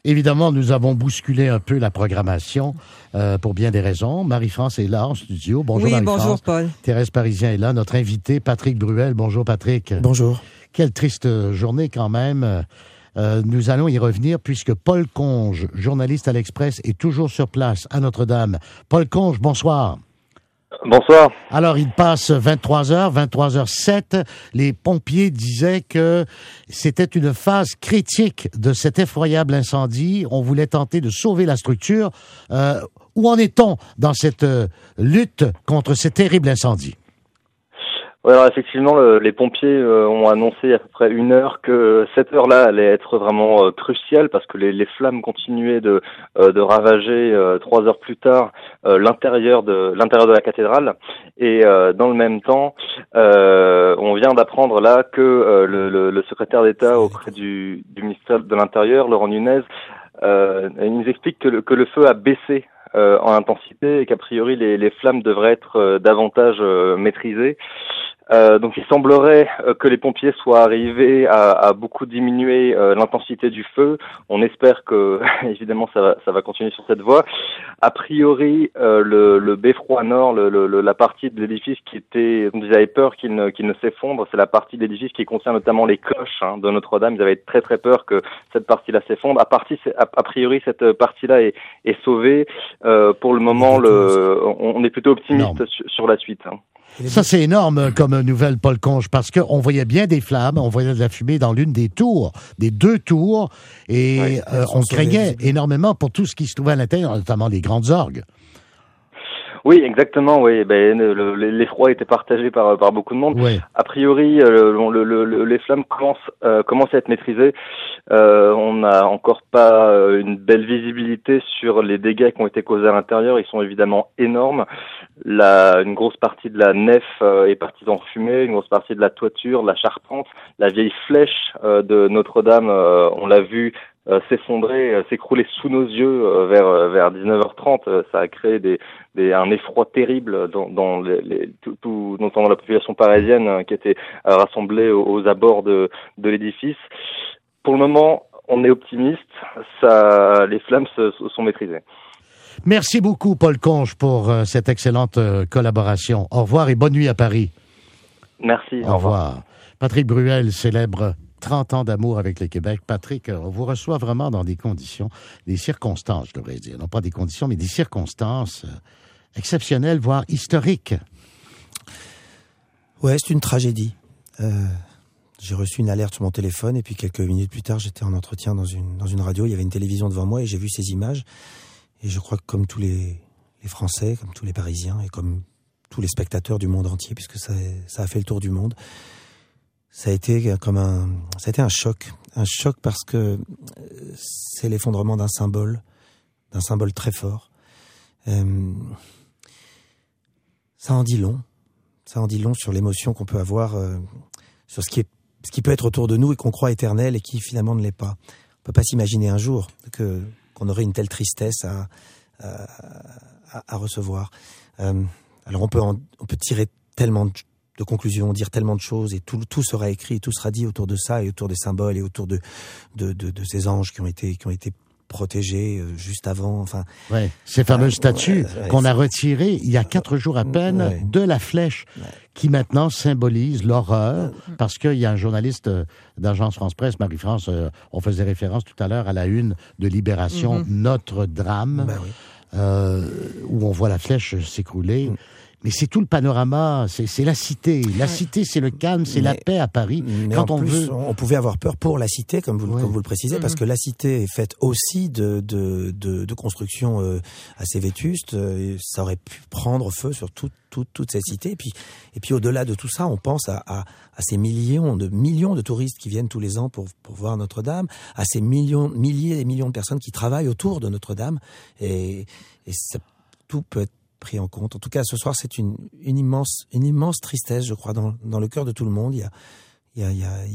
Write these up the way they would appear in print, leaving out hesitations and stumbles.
Évidemment, nous avons bousculé un peu la programmation pour bien des raisons. Marie-France est là en studio. Bonjour oui, Marie-France. Bonjour Paul. Thérèse Parisien est là. Notre invité, Patrick Bruel. Bonjour Patrick. Bonjour. Quelle triste journée quand même. Nous allons y revenir puisque Paul Conge, journaliste à l'Express, est toujours sur place à Notre-Dame. Paul Conge, bonsoir. Bonsoir. Alors, il passe 23h, 23h07. Les pompiers disaient que c'était une phase critique de cet effroyable incendie. On voulait tenter de sauver la structure. Où en est-on dans cette lutte contre ce terrible incendie? Ouais, alors effectivement, les pompiers ont annoncé à peu près 1 heure que cette heure-là allait être vraiment cruciale parce que les flammes continuaient de ravager 3 heures plus tard l'intérieur de la cathédrale. Et dans le même temps, on vient d'apprendre là que le secrétaire d'État auprès du ministère de l'Intérieur, Laurent Nunez, il nous explique que le feu a baissé en intensité et qu'a priori les flammes devraient être davantage maîtrisées. Donc il semblerait que les pompiers soient arrivés à beaucoup diminuer l'intensité du feu. On espère que évidemment ça va continuer sur cette voie. A priori le beffroi nord, la partie de l'édifice dont ils avaient peur qu'il ne s'effondre, c'est la partie de l'édifice qui contient notamment les cloches de Notre-Dame. Ils avaient très très peur que cette partie-là s'effondre. A priori cette partie-là est sauvée. Pour le moment on est plutôt optimiste sur la suite. Ça, c'est énorme comme nouvelle, Paul Conge, parce qu'on voyait bien des flammes, on voyait de la fumée dans l'une des tours, des 2 tours, et on craignait énormément pour tout ce qui se trouvait à l'intérieur, notamment les grandes orgues. Oui, exactement. Oui, l'effroi était partagé par beaucoup de monde. Oui. A priori, les flammes commencent à être maîtrisées. On n'a encore pas une belle visibilité sur les dégâts qui ont été causés à l'intérieur. Ils sont évidemment énormes. Une grosse partie de la nef est partie en fumée, une grosse partie de la toiture, de la charpente, la vieille flèche de Notre-Dame, on l'a vu s'effondrer, s'écrouler sous nos yeux vers 19h30. Ça a créé un effroi terrible dans la population parisienne qui était rassemblée aux abords de l'édifice. Pour le moment, on est optimiste. Les flammes sont maîtrisées. Merci beaucoup, Paul Conge, pour cette excellente collaboration. Au revoir et bonne nuit à Paris. Merci. Au revoir. Patrick Bruel célèbre 30 ans d'amour avec le Québec. Patrick, on vous reçoit vraiment dans des circonstances, je devrais dire. Non pas des conditions, mais des circonstances exceptionnelles, voire historiques. Ouais, c'est une tragédie. J'ai reçu une alerte sur mon téléphone et puis quelques minutes plus tard, j'étais en entretien dans une radio. Il y avait une télévision devant moi et j'ai vu ces images. Et je crois que comme tous les Français, comme tous les Parisiens et comme tous les spectateurs du monde entier, puisque ça a fait le tour du monde, ça a été un choc. Un choc parce que c'est l'effondrement d'un symbole très fort. Ça en dit long. Ça en dit long sur l'émotion qu'on peut avoir, sur ce qui peut être autour de nous et qu'on croit éternel et qui finalement ne l'est pas. On peut pas s'imaginer un jour qu'on aurait une telle tristesse à recevoir. Alors on peut tirer tellement de conclusions, dire tellement de choses et tout sera écrit, tout sera dit autour de ça et autour des symboles et autour de ces anges qui ont été protégés juste avant. Enfin, ouais, ces fameuses statues qu'on a retirées il y a 4 jours à peine de la flèche qui maintenant symbolise l'horreur parce qu'il y a un journaliste d'Agence France-Presse, Marie-France, on faisait référence tout à l'heure à la une de Libération, Notre drame, où on voit la flèche s'écrouler. Mais c'est tout le panorama, c'est la cité. La cité, c'est le calme, c'est la paix à Paris. Mais quand on pouvait avoir peur pour la cité, comme vous le précisez, parce que la cité est faite aussi de constructions assez vétustes. Ça aurait pu prendre feu sur toute cette cité. Et puis au-delà de tout ça, on pense à ces millions de touristes qui viennent tous les ans pour voir Notre-Dame, à ces milliers et millions de personnes qui travaillent autour de Notre-Dame. Et ça, tout peut être pris en compte. En tout cas, ce soir, c'est une immense tristesse, je crois, dans le cœur de tout le monde. Il y a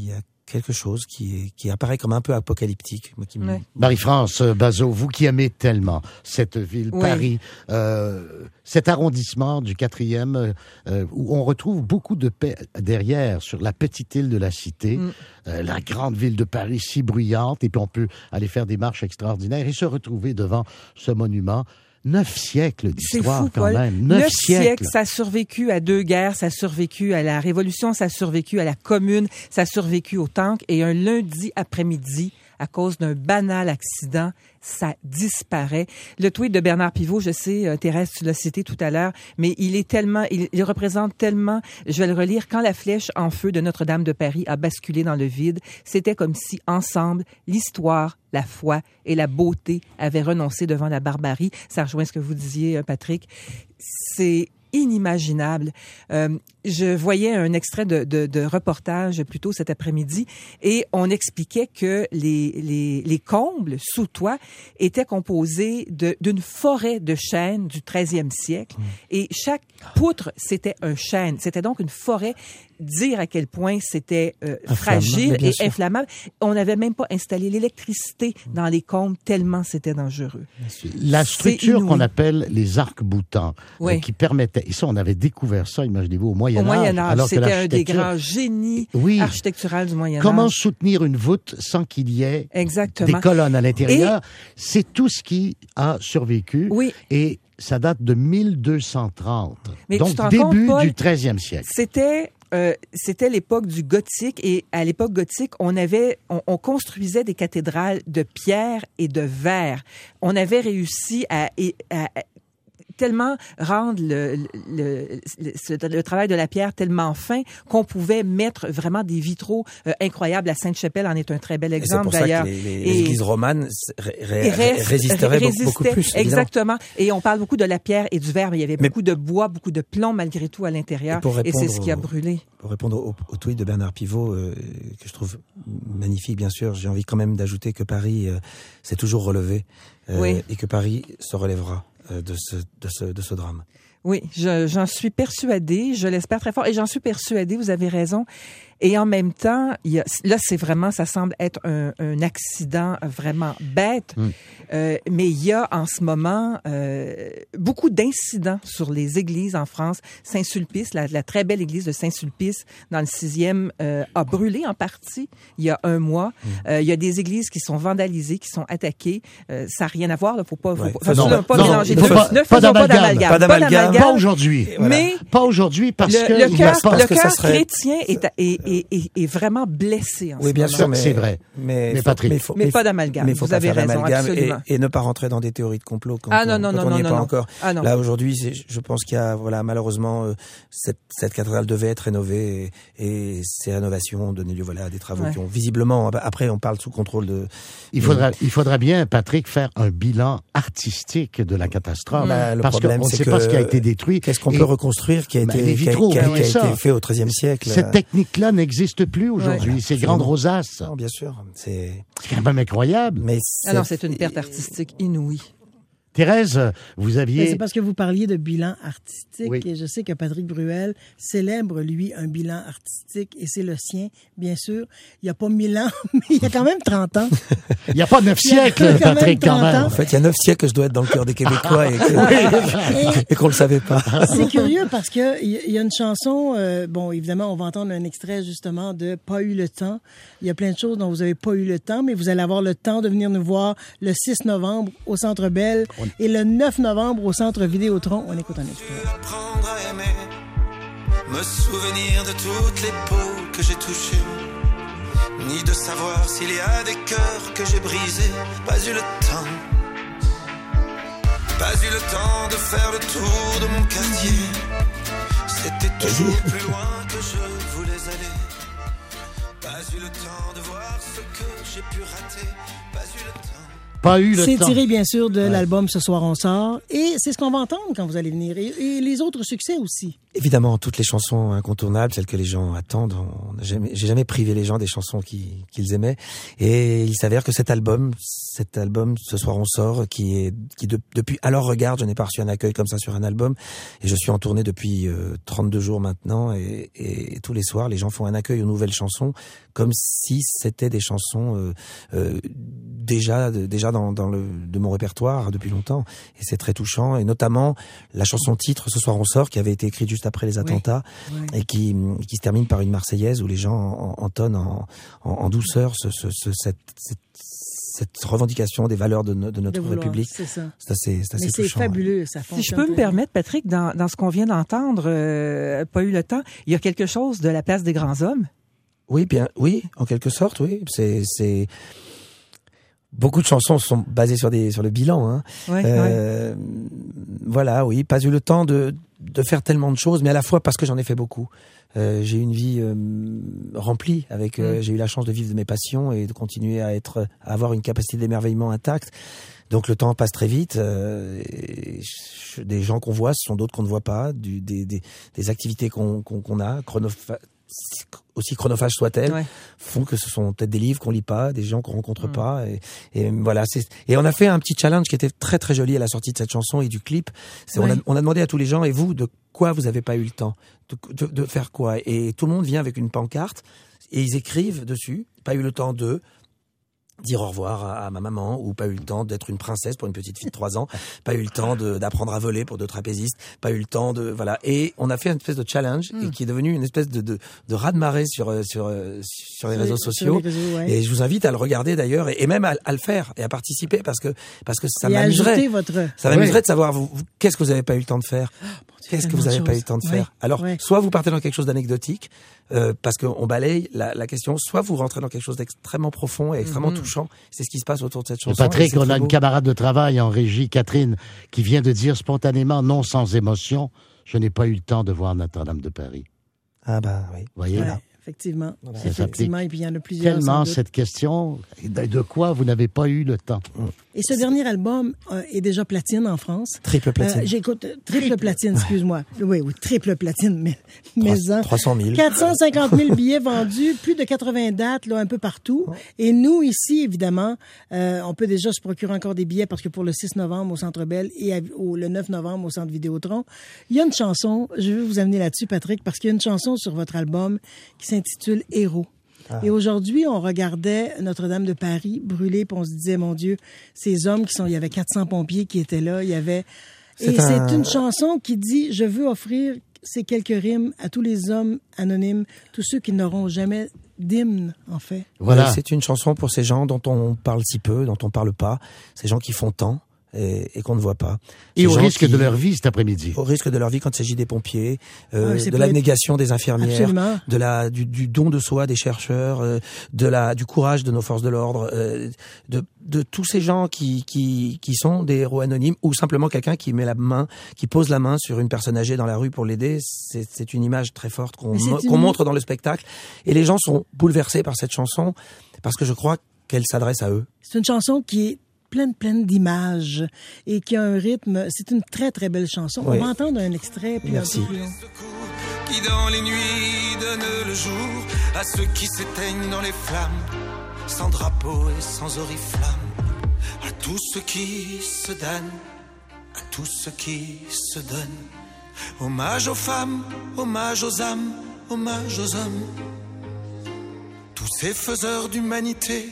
quelque chose qui apparaît comme un peu apocalyptique. Marie-France Bazot, vous qui aimez tellement cette ville, Paris, cet arrondissement du 4e, où on retrouve beaucoup de paix derrière, sur la petite île de la Cité, la grande ville de Paris si bruyante, et puis on peut aller faire des marches extraordinaires et se retrouver devant ce monument. 9 siècles d'histoire, quand même. 9 siècles. Ça a survécu à 2 guerres, ça a survécu à la Révolution, ça a survécu à la Commune, ça a survécu au tank. Et un lundi après-midi, à cause d'un banal accident, ça disparaît. Le tweet de Bernard Pivot, je sais, Thérèse, tu l'as cité tout à l'heure, mais il représente tellement, je vais le relire, quand la flèche en feu de Notre-Dame de Paris a basculé dans le vide, c'était comme si, ensemble, l'histoire, la foi et la beauté avaient renoncé devant la barbarie. Ça rejoint ce que vous disiez, Patrick. C'est inimaginable. Je voyais un extrait de reportage plus tôt cet après-midi et on expliquait que les combles sous toit étaient composés d'une forêt de chênes du 13e siècle et chaque poutre, c'était un chêne. C'était donc une forêt. Dire à quel point c'était fragile et inflammable. On n'avait même pas installé l'électricité dans les combles tellement c'était dangereux. La structure qu'on appelle les arcs-boutants, qui permettait, et ça on avait découvert ça, imaginez-vous, au Moyen-Âge. Au Moyen-Âge, c'était un des grands génies architecturaux du Moyen-Âge. Comment soutenir une voûte sans qu'il y ait des colonnes à l'intérieur? C'est tout ce qui a survécu. Et ça date de 1230. Mais donc début du 13e siècle. C'était l'époque du gothique et à l'époque gothique, on construisait des cathédrales de pierre et de verre. On avait réussi à tellement rendre le travail de la pierre tellement fin qu'on pouvait mettre vraiment des vitraux incroyables. La Sainte-Chapelle en est un très bel exemple d'ailleurs. C'est pour ça que les églises romanes résisteraient beaucoup plus. Exactement. Et on parle beaucoup de la pierre et du verre, mais il y avait beaucoup de bois, beaucoup de plomb malgré tout à l'intérieur. Et c'est ce qui a brûlé. Pour répondre au tweet de Bernard Pivot, que je trouve magnifique, bien sûr, j'ai envie quand même d'ajouter que Paris s'est toujours relevé et que Paris se relèvera de ce drame. Oui, j'en suis persuadée, je l'espère très fort, et j'en suis persuadée, vous avez raison. Et en même temps, là, ça semble être un accident vraiment bête, mais il y a en ce moment beaucoup d'incidents sur les églises en France. Saint-Sulpice, la très belle église de Saint-Sulpice, dans le 6e, a brûlé en partie il y a 1 mois. Il y a des églises qui sont vandalisées, qui sont attaquées. Ça n'a rien à voir, là, faut pas mélanger. Ne faisons pas d'amalgame. Pas aujourd'hui. Mais pas aujourd'hui parce que le cœur chrétien est vraiment blessé en ce moment. Bien sûr, c'est vrai. Mais Patrick. Mais pas d'amalgame. Vous avez raison, absolument. Et ne pas rentrer dans des théories de complot quand on n'y est pas encore. Là, aujourd'hui, je pense qu'il y a, malheureusement, cette cathédrale devait être rénovée et ces rénovations ont donné lieu, à des travaux qui ont visiblement, après, on parle sous contrôle de... Il faudra bien, Patrick, faire un bilan artistique de la catastrophe. Parce qu'on ne sait pas ce qui a été détruit. Qu'est-ce qu'on peut reconstruire qui a été fait au XIIIe siècle? Cette technique-là n'existe plus aujourd'hui. Ces grandes rosaces. Non, bien sûr. C'est quand même incroyable. Mais c'est une perte artistique inouïe. Thérèse, vous aviez... C'est parce que vous parliez de bilan artistique et je sais que Patrick Bruel célèbre, lui, un bilan artistique et c'est le sien, bien sûr. Il n'y a pas 1000 ans, mais il y a quand même 30 ans. Il n'y a pas 9 siècles, Patrick, quand même. En fait, il y a 9 siècles que je dois être dans le cœur des Québécois et qu'on ne le savait pas. C'est curieux parce que il y a une chanson, évidemment, on va entendre un extrait justement de « Pas eu le temps ». Il y a plein de choses dont vous n'avez pas eu le temps, mais vous allez avoir le temps de venir nous voir le 6 novembre au Centre Bell. Et le 9 novembre au Centre Vidéotron, on écoute un extrait. Apprendre à aimer, me souvenir de toutes les peaux que j'ai touchées, ni de savoir s'il y a des cœurs que j'ai brisés. Pas eu le temps de faire le tour de mon quartier. C'était toujours plus loin que je voulais aller. Pas eu le temps de voir ce que j'ai pu rater. Pas eu le temps. Pas eu le C'est temps. tiré, bien sûr, de l'album Ce soir on sort. Et c'est ce qu'on va entendre quand vous allez venir. Et les autres succès aussi. Évidemment, toutes les chansons incontournables, celles que les gens attendent. J'ai jamais privé les gens des chansons qu'ils aimaient. Et il s'avère que cet album, Ce soir on sort, depuis alors regarde, je n'ai pas reçu un accueil comme ça sur un album. Et je suis en tournée depuis 32 jours maintenant. Et tous les soirs, les gens font un accueil aux nouvelles chansons, comme si c'était des chansons déjà de mon répertoire depuis longtemps. Et c'est très touchant. Et notamment la chanson titre Ce soir on sort, qui avait été écrite juste après les attentats, et qui se termine par une Marseillaise où les gens entonnent en douceur cette revendication des valeurs de notre République. C'est ça. C'est assez Mais c'est touchant. fabuleux, ça fonctionne. Si je peux me permettre, Patrick, dans ce qu'on vient d'entendre, pas eu le temps, il y a quelque chose de la place des grands hommes. Oui, en quelque sorte, oui. C'est beaucoup de chansons sont basées sur le bilan, hein. Voilà, oui, pas eu le temps de faire tellement de choses, mais à la fois parce que j'en ai fait beaucoup. J'ai une vie remplie avec j'ai eu la chance de vivre de mes passions et de continuer à avoir une capacité d'émerveillement intacte. Donc le temps passe très vite. Des gens qu'on voit, ce sont d'autres qu'on ne voit pas. Des activités qu'on a, aussi chronophages soient-elles, font que ce sont peut-être des livres qu'on lit pas, des gens qu'on rencontre pas, et voilà. Et on a fait un petit challenge qui était très très joli à la sortie de cette chanson et du clip. On a demandé à tous les gens, et vous, de quoi vous avez pas eu le temps, de faire quoi? Et tout le monde vient avec une pancarte et ils écrivent dessus, pas eu le temps de dire au revoir à ma maman, ou pas eu le temps d'être une princesse pour une petite fille de 3 ans, pas eu le temps d'apprendre à voler pour 2 trapézistes, pas eu le temps voilà. Et on a fait une espèce de challenge et qui est devenu une espèce de raz-de-marée sur les réseaux sociaux. Et je vous invite à le regarder d'ailleurs, et même à le faire et à participer parce que ça m'amuserait. Ça m'amuserait de savoir vous qu'est-ce que vous n'avez pas eu le temps de faire. Qu'est-ce que vous n'avez pas eu le temps de faire? Alors, soit vous partez dans quelque chose d'anecdotique, parce qu'on balaye la question, soit vous rentrez dans quelque chose d'extrêmement profond et extrêmement touchant. C'est ce qui se passe autour de cette chanson. Patrick, on a une camarade de travail en régie, Catherine, qui vient de dire spontanément, non sans émotion, je n'ai pas eu le temps de voir Notre-Dame de Paris. Ah bah oui. Vous voyez là? Effectivement. Voilà. Effectivement, et puis il y en a plusieurs. Tellement cette question, de quoi vous n'avez pas eu le temps? Et ce dernier album est déjà platine en France. Triple platine. J'écoute triple platine, excuse-moi. Oui, triple platine, mais 300 000. 450 000 billets vendus, plus de 80 dates, là, un peu partout. Et nous, ici, évidemment, on peut déjà se procurer encore des billets parce que pour le 6 novembre au Centre Bell et le 9 novembre au Centre Vidéotron, il y a une chanson, je vais vous amener là-dessus, Patrick, parce qu'il y a une chanson sur votre album qui s'intitule Héros. Et aujourd'hui, on regardait Notre-Dame de Paris brûler, puis on se disait, mon Dieu, ces hommes il y avait 400 pompiers qui étaient là, c'est une chanson qui dit, je veux offrir ces quelques rimes à tous les hommes anonymes, tous ceux qui n'auront jamais d'hymne, en fait. Voilà. C'est une chanson pour ces gens dont on parle si peu, dont on parle pas, ces gens qui font tant et qu'on ne voit pas. Et au risque de leur vie cet après-midi. Au risque de leur vie quand il s'agit des pompiers, de l'abnégation des infirmières, du don de soi des chercheurs, du courage de nos forces de l'ordre, de tous ces gens qui sont des héros anonymes, ou simplement quelqu'un qui pose la main sur une personne âgée dans la rue pour l'aider. C'est une image très forte qu'on montre dans le spectacle. Et les gens sont bouleversés par cette chanson parce que je crois qu'elle s'adresse à eux. C'est une chanson qui est pleine d'images et qui a un rythme. C'est une très, très belle chanson. Oui. On va entendre un extrait. Puis merci. Qui dans les nuits donne le jour à ceux qui s'éteignent dans les flammes, sans drapeau et sans oriflamme, à tous ceux qui se damnent, à tous ceux qui se donnent. Hommage aux femmes, hommage aux âmes, hommage aux hommes, tous ces faiseurs d'humanité,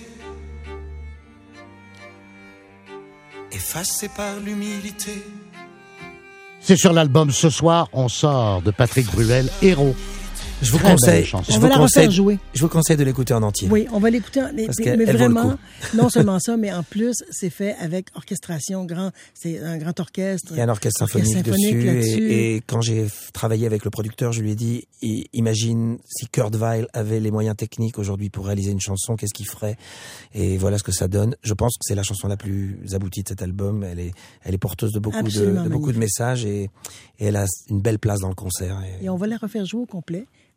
effacé par l'humilité. C'est sur l'album Ce soir, on sort de Patrick Bruel, Héros. Je vous conseille, jouer. Je vous conseille de l'écouter en entier. Oui, on va l'écouter, mais vraiment, non seulement ça, mais en plus, c'est fait avec orchestration, c'est un grand orchestre. Il y a un orchestre symphonique dessus. Et quand j'ai travaillé avec le producteur, je lui ai dit, imagine si Kurt Weill avait les moyens techniques aujourd'hui pour réaliser une chanson, qu'est-ce qu'il ferait? Et voilà ce que ça donne. Je pense que c'est la chanson la plus aboutie de cet album. Elle est porteuse de beaucoup de messages et elle a une belle place dans le concert. Et on va la refaire jouer au complet.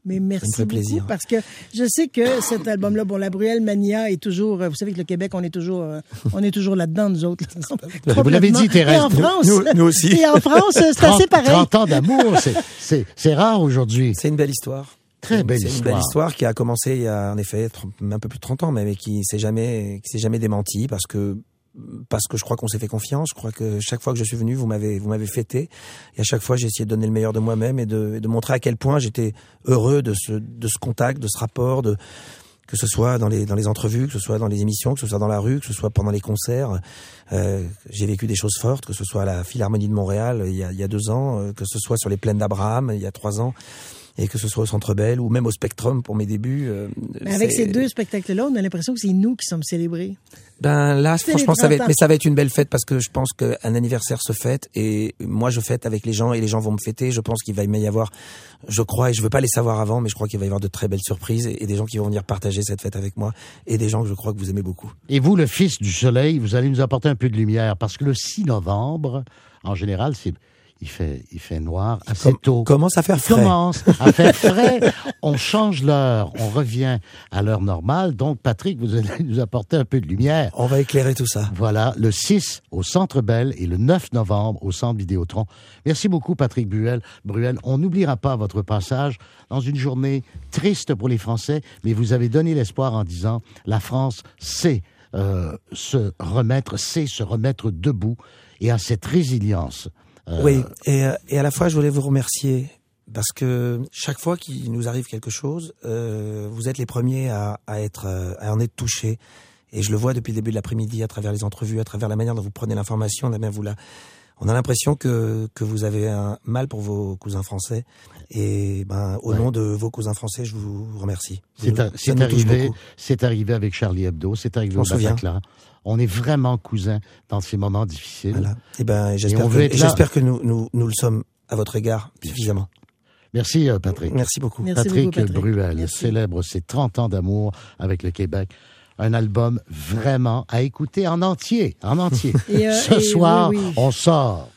Mais merci ça me fait beaucoup plaisir. parce que je sais que cet album-là, bon, la Bruelle Mania est toujours, vous savez que le Québec, on est toujours là-dedans, nous autres. Vous l'avez dit, Thérèse. Et en France, Nous aussi. Et en France, c'est assez pareil. 30 ans d'amour, c'est rare aujourd'hui. C'est une belle histoire. Très belle C'est une histoire. belle histoire qui a commencé il y a en effet un peu plus de 30 ans, mais qui s'est jamais démentie parce que je crois qu'on s'est fait confiance. Je crois que chaque fois que je suis venu, vous m'avez fêté. Et à chaque fois, j'ai essayé de donner le meilleur de moi-même et de montrer à quel point j'étais heureux de ce contact, de ce rapport, que ce soit dans les entrevues, que ce soit dans les émissions, que ce soit dans la rue, que ce soit pendant les concerts. J'ai vécu des choses fortes, que ce soit à la Philharmonie de Montréal il y a 2 ans, que ce soit sur les plaines d'Abraham il y a 3 ans. Et que ce soit au Centre Bell ou même au Spectrum pour mes débuts. Mais avec ces 2 spectacles-là, on a l'impression que c'est nous qui sommes célébrés. Ben là, C'est franchement, les 30 ans. ça va être une belle fête parce que je pense qu'un anniversaire se fête et moi je fête avec les gens et les gens vont me fêter. Je pense qu'il va y avoir, je crois, et je veux pas les savoir avant, mais je crois qu'il va y avoir de très belles surprises et des gens qui vont venir partager cette fête avec moi et des gens que je crois que vous aimez beaucoup. Et vous, le fils du soleil, vous allez nous apporter un peu de lumière parce que le 6 novembre, en général, il fait noir assez tôt. Commence à faire frais. Commence à faire frais. On change l'heure. On revient à l'heure normale. Donc, Patrick, vous allez nous apporter un peu de lumière. On va éclairer tout ça. Voilà, le 6 au Centre Bell et le 9 novembre au Centre Vidéotron. Merci beaucoup, Patrick Bruel. On n'oubliera pas votre passage dans une journée triste pour les Français, mais vous avez donné l'espoir en disant la France sait se remettre debout et a cette résilience. Oui, et à la fois, je voulais vous remercier parce que chaque fois qu'il nous arrive quelque chose, vous êtes les premiers à en être touchés. Et je le vois depuis le début de l'après-midi, à travers les entrevues, à travers la manière dont vous prenez l'information, on a l'impression que vous avez un mal pour vos cousins français. Et au nom de vos cousins français, je vous remercie. C'est arrivé avec Charlie Hebdo, c'est arrivé au Bataclan. On est vraiment cousins dans ces moments difficiles. Voilà. Et j'espère que nous le sommes à votre égard suffisamment. Merci, Patrick. Merci beaucoup. Patrick Bruel célèbre ses 30 ans d'amour avec le Québec. Un album vraiment à écouter en entier. Ce soir, on sort.